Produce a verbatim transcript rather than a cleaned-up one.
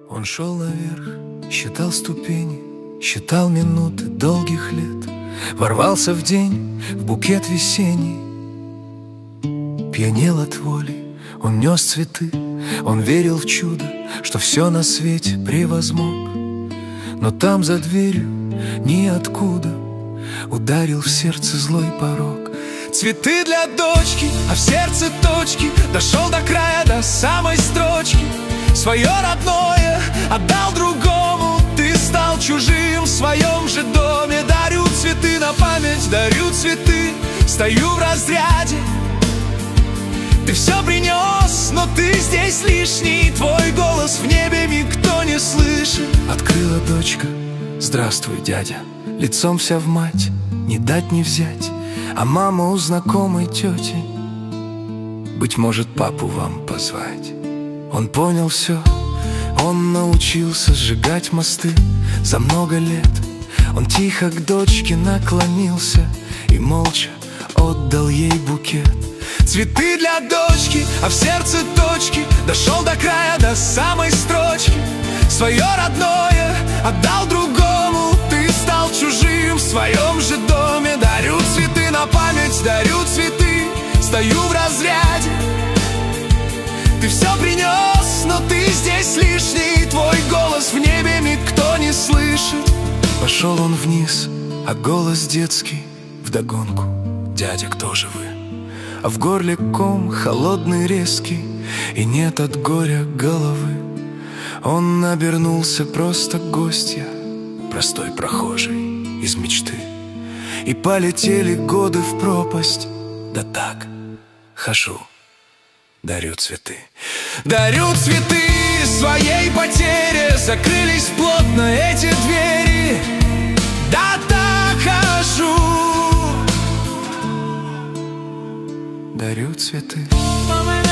Он шел наверх, считал ступени, считал минуты долгих лет. Ворвался в день, в букет весенний. Пьянел от воли, он нес цветы. Он верил в чудо, что все на свете превозмог. Но там за дверью ниоткуда ударил в сердце злой порог. Цветы для дочки, а в сердце точки. Дошел до края, до самой строчки. Свое родное отдал другому. Ты стал чужим в своем же доме. Дарю цветы на память, дарю цветы. Стою в разряде. Ты все принес, но ты здесь лишний. Твой голос в небе никто не слышит. Открыла дочка: здравствуй, дядя. Лицом вся в мать, не дать не взять. А мама у знакомой тети: быть может, папу вам позвать. Он понял все, он научился сжигать мосты. За много лет он тихо к дочке наклонился и молча отдал ей букет. Цветы для дочки, а в сердце точки. Дошел до края, до самой строчки. Свое родное отдал другому. Ты стал чужим в своем же доме. Дарю цветы на память, дарю цветы. Стою в разряде. Ты все принес, но ты здесь лишний. Твой голос в небе никто не слышит. Пошел он вниз, а голос детский вдогонку: дядя, кто же вы? А в горле ком холодный, резкий, и нет от горя головы. Он обернулся просто гостья, простой прохожий из мечты. И полетели годы в пропасть. Да так, хожу, дарю цветы. Дарю цветы своей потере. Закрылись плотно эти двери. Да так хожу, дарю цветы.